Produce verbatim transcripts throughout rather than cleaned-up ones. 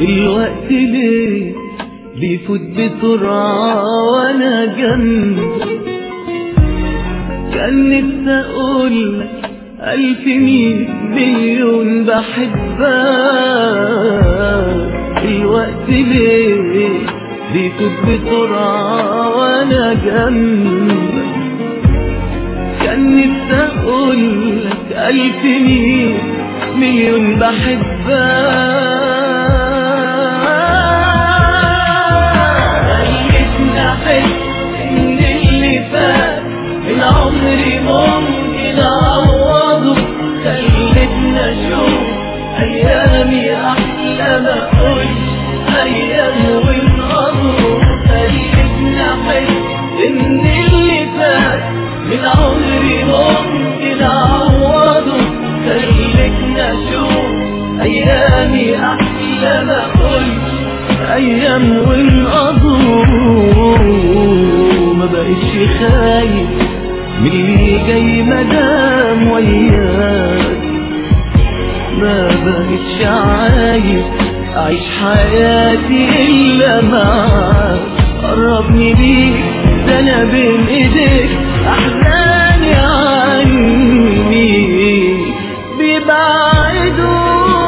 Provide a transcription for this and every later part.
الوقت ليه بيفوت بسرعة وانا جنبك؟ كان نفسي اقولك الف مية مليون بحبك. الوقت ليه بيفوت بسرعة وانا جنبك؟ كان نفسي اقولك الف مية مليون بحبك. إن اللي فات من عمري ممكن أعوضه، خلتني أشوف أيامي أحلى ما أقولش أيام وانقضوا. خلتني أحس إن اللي فات من عمري ممكن أعوضه، خلتني أشوف أيامي أحلى ما أقولش أيام وانقضوا. ما بقتش خايف من اللي جاي مدام وياك، ما بقتش عايز أعيش حياتي إلا معاك. قربني بيك ده أنا بين إيديك، أحزاني عني بيبعدوا.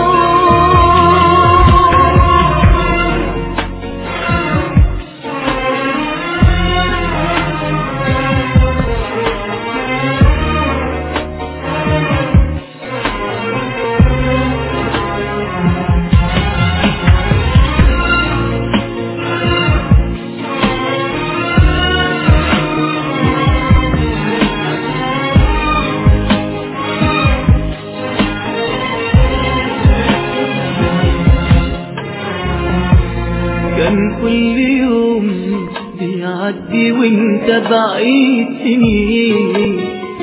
كان كل يوم بيعدي وانت بعيد سنين،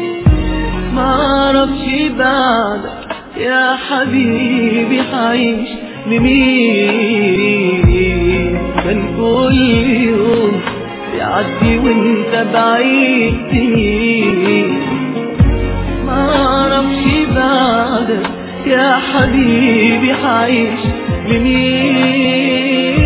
معرفش بعدك يا حبيبي حعيش لمين. كان كل يوم بيعدي وانت بعيد سنين، معرفش بعدك يا حبيبي حعيش لمين.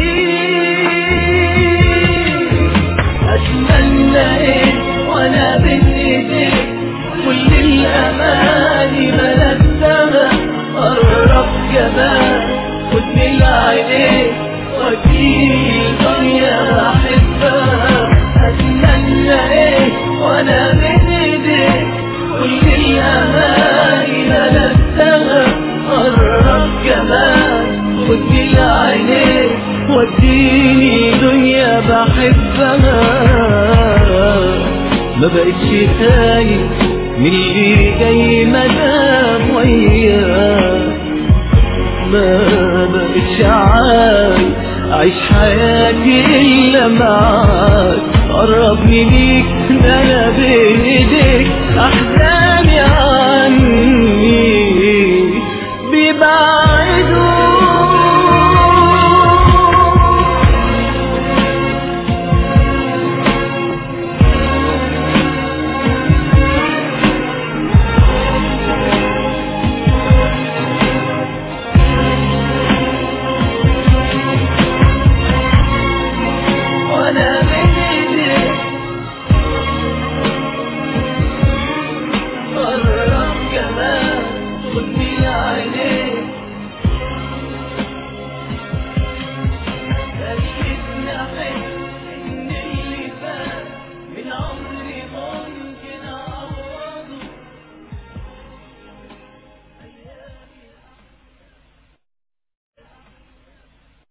أتمنى إيه وأنا بين إيديك، كل الأماني ملكتها. قرب كمان خدني لعينيك وديني الدنيا بحبها. أتمنى إيه وأنا بين إيديك، كل الأماني ملكتها. قرب كمان خدني لعينيك وديني دنيا بحبها. ما بقتش خايف من اللي جاي مدام وياك، ما بقتش عايز أعيش حياتي إلا معاك. قربني ليك ده أنا بين إيديك، أحزاني